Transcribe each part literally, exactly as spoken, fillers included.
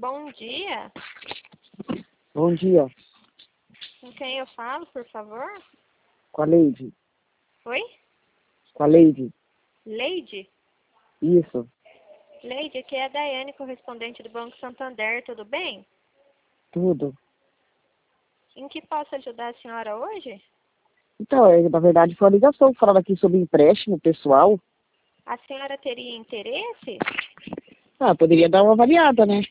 Bom dia. Bom dia. Com quem eu falo, por favor? Com a Leide. Oi? Com a Leide. Leide? Isso. Leide, aqui é a Daiane, correspondente do Banco Santander, tudo bem? Tudo. Em que posso ajudar a senhora hoje? Então, é, na verdade, foi uma ligação falando aqui sobre empréstimo pessoal. A senhora teria interesse? Ah, poderia dar uma avaliada, né?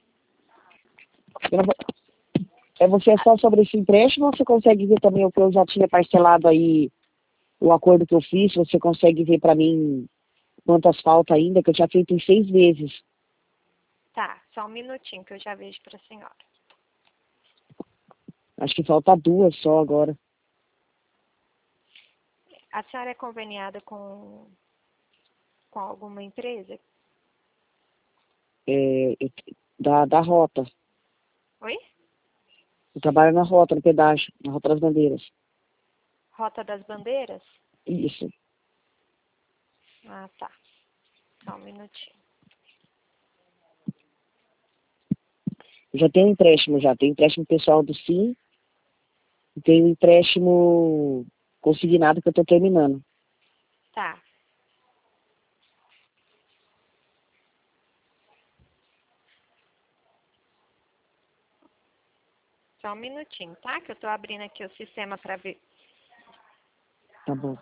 É você só sobre esse empréstimo ou você consegue ver também o que eu já tinha parcelado aí, o acordo que eu fiz? Você consegue ver para mim quantas falta ainda, que eu tinha feito em seis meses? Tá, só um minutinho que eu já vejo para a senhora. Acho que falta duas só agora. A senhora é conveniada com, com alguma empresa? É, eu- da, da rota. Oi? Eu trabalho na rota, no pedágio, na Rota das Bandeiras. Rota das Bandeiras? Isso. Ah, tá. Só um minutinho. Eu já tenho um empréstimo, já. Tenho empréstimo pessoal do Sim e tenho um empréstimo consignado que eu estou terminando. Tá. Só um minutinho, tá? Que eu tô abrindo aqui o sistema para ver. Tá bom.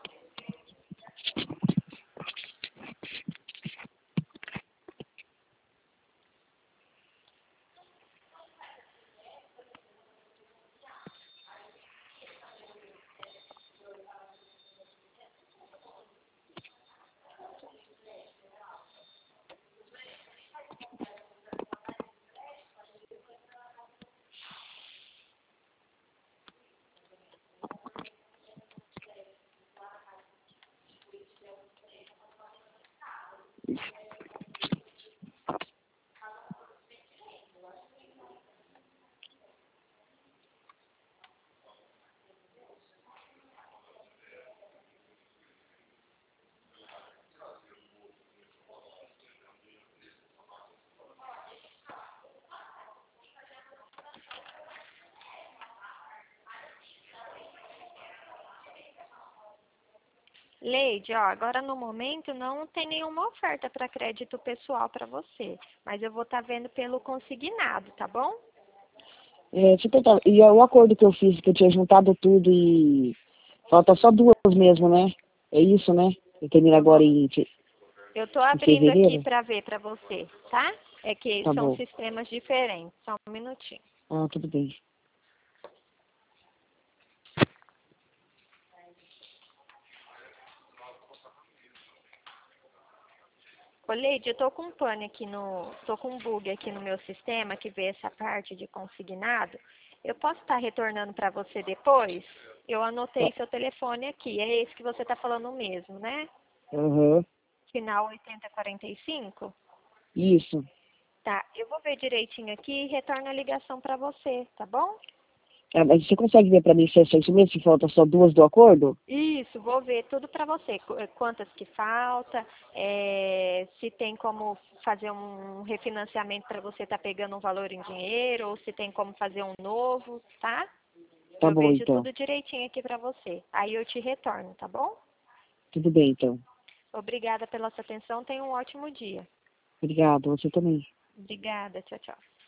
Leide, ó, agora no momento não tem nenhuma oferta para crédito pessoal para você, mas eu vou estar vendo pelo consignado, tá bom? É, deixa eu tentar. E é o acordo que eu fiz, que eu tinha juntado tudo e falta só duas mesmo, né? É isso, né? Eu termino Eu agora vou, em, fe- eu tô em abrindo aqui fevereiro. para ver para você, tá? É que Tá são bom. sistemas diferentes. Só um minutinho. Ah, tudo bem. Ô, Leide, eu tô com um pane aqui no, tô com um bug aqui no meu sistema que vê essa parte de consignado. Eu posso estar retornando para você depois? Eu anotei Tá. seu telefone aqui. É esse que você tá falando mesmo, né? Aham. Final oitenta e quarenta e cinco? Isso. Tá, eu vou ver direitinho aqui e retorno a ligação para você, tá bom? Ah, mas você consegue ver pra mim se é isso mesmo, se falta só duas do acordo? Isso, vou ver tudo para você. Qu- eh, Quantas que falta, eh, se tem como fazer um refinanciamento para você estar pegando um valor em dinheiro, ou se tem como fazer um novo, tá? Tá Eu bom, vejo então. tudo direitinho aqui para você. Aí eu te retorno, tá bom? Tudo bem, então. Obrigada pela sua atenção. Tenha um ótimo dia. Obrigado. Você também. Obrigada. Tchau, tchau.